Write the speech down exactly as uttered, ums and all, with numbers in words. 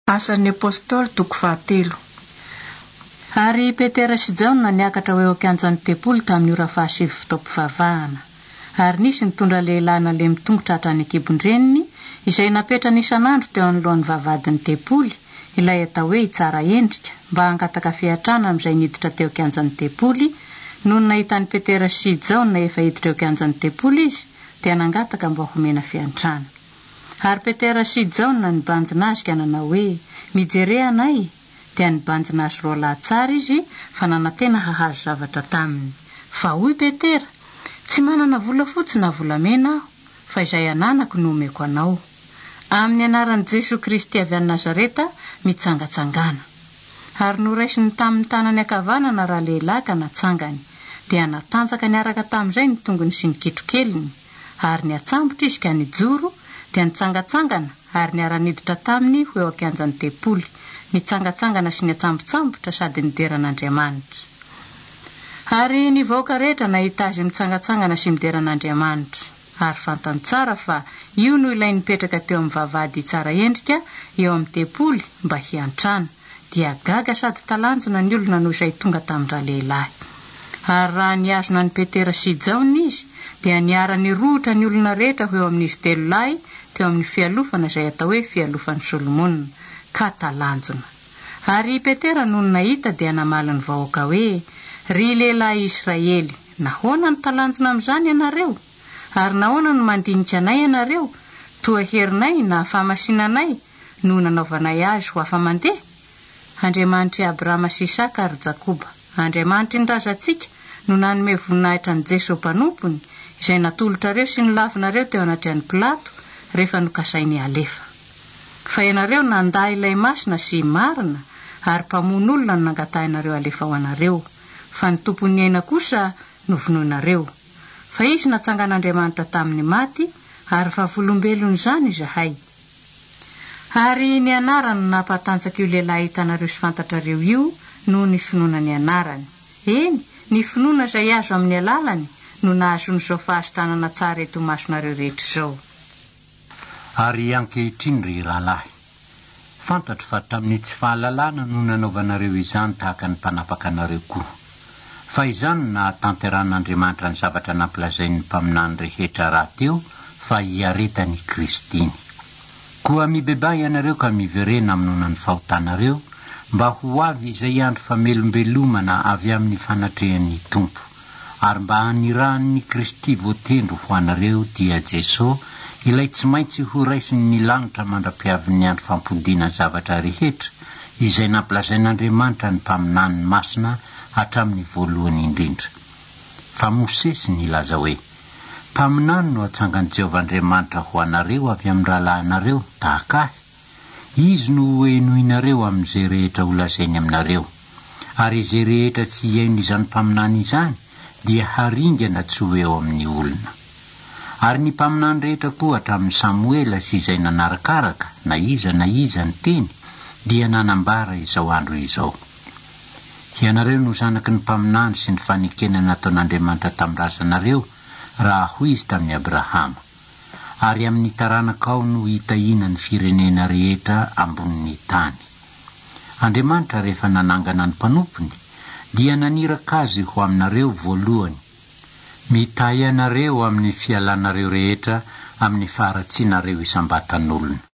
Asan'ny apôstôly toko fahatelo. Ary Petera sy Jaona niakatra ho eo an-kianjan'ny tempoly tamin'ny ora fahasivy fitaom-pivavahana. Ary nisy nitondra lehilahy naleha mitongotra hatrany an-kibon-dreniny izay napetrany isan'andro teo anoloan'ny vavahadin'ny tempoly, ilay atao hoe tsara endrika, mba hangataka fiatrana amin'izay niditra teo an-kianjan'ny tempoly. Noho nahitany Petera sy Jaona efa hiditra eo an-kianjan'ny tempoly izy, dia nangataka mba homena fiantrana. Ary Petera sy Jaona nibanjina azy ka nanao hoe, mijery anay, dia nibanjina azy roa lahy tsara izy fa nanantena hahazo zavatra taminy. Fa hoy Petera, tsy manana vola fotsy na volamena aho, fa izay ananako no omeko anao. Amin'ny anaran'i Jesosy Kristy avy any Nazareta mitsangatsangana. Ary noraisiny tamin'ny tanany ankavanana raha lehilahy ka natsangany, dia natanjaka niaraka tamin'izay ny tongony sy ny kitrokeliny, ary niatsambotra izy ka nijoro, dia nitsangatsangana ary niara-niditra taminy ho eo an-kianjan'ny tempoly, nitsangatsangana sy niatsambontsambotra sady nideran'Andriamanitra. Ary ny vahoaka rehetra nahita azy mitsangatsangana sy mideran'Andriamanitra, ary fantany tsara fa io no ilay nipetraka teo amin'ny vavahady tsara endrika eo amin'ny tempoly mba hiantrana, dia gaga sady talanjona ny olona noho izay tonga tamin'irah lehilahy. Ary raha niazona ny Petera sy Jaona izy, dia niara-ny rohotra ny olona rehetra ho eo amin'izy telo lahy teo amin'ny fialofana izay atao hoe fialofan'ny Solomona, ka talanjona. Ary Petera noho nahita dia namaly ny vahoaka hoe, ry lehilahy Israely, nahoana ny talanjona amin'izany ianareo? Ary nahoana no mandinika anay ianareo? Toa herinay na fahamasinanay no nanaovanay azy ho afa-mandeha? Andriamanitry Abrahama sy Isaka ary Jakoba, Andriamanitry ny razantsika no nanome voninahitra ny Jesosy mpanompony, izay natolotrareo sy nilavinareo teo anatrany Pilato rehefa nokasainy alefa. Fa ianareo nandahy ilay masina sy marina, ary mpamono olona no nangatahinareo alefa ho anareo, fa ny tompon'ny aina kosa no vonoinareo. Fa izy natsangan'Andriamanitra tamin'ny maty, ary fa volombelony izany izahay. Ary ny anarany nampatanjaka io lehilahy hitanareo sy fantatrareo io no ny finoana ny anarany. Eny, ny finoana izay azo amin'ny alalany no nahazon'izao fahazitanana tsara eto masonareo rehetra izao. Ary ankehitriny ry rahalahy, fantatro fa tamin'ny tsy fahalalana no nanaovanareo izany tahaka ny mpanapaka anareo koa. Fa izany na tanteran'Andriamanitra ny zavatra nampilazain'ny mpaminany rehetra raha teo fa hiaretany Kristiny. Koa mibebay ianareo ka miverena aminona ny fahotanareo, mba ho avy izay andro famelombelomana avy amin'ny fanatrehan'ny Tompo, ary mba hanirahan'ny Kristy voatendro ho anareo dia Jesosy, ilay tsy maintsy ho raisiny ny lanitra mandra-piavin'ny andro fampodina zavatra rehetra, izay nampilazain'Andriamanitra ny mpaminany masina hatramin'ny voalohany indrindra. Fa Mosesy nilaza hoe, mpaminany no atsangan'i Jehovah'Andriamanitra ho anareo avy amin'ny rahalahinareo tahaka ahy. Izy no henoinareo amin'izay rehetra ho lazainy aminareo. Ary izay rehetra tsy hiaino izany mpaminany izany, dia haringana tsy ho eo amin'ny olona. Ary ny mpaminany rehetra koa hatramin'ny Samuela sy izay nanarakaraka, na iza na iza ny teny, dia nanambara izao andro izao. Ianareo no zanaky ny mpaminany sy ny fanekena nataon'Andriamanitra tamin'ny razanareo, raha hoy izy tamin'ny Abrahama. Ary amin'ny taranaka ao no hitahina ny firenena rehetra ambonin'ny tany. Andriamanitra rehefa nanangana ny mpanompony, dia naniraka azy ho aminareo voalohany, mitahy anareo amin'ny fialanareo rehetra amin'ny faharatsianareo isam-batan'olona.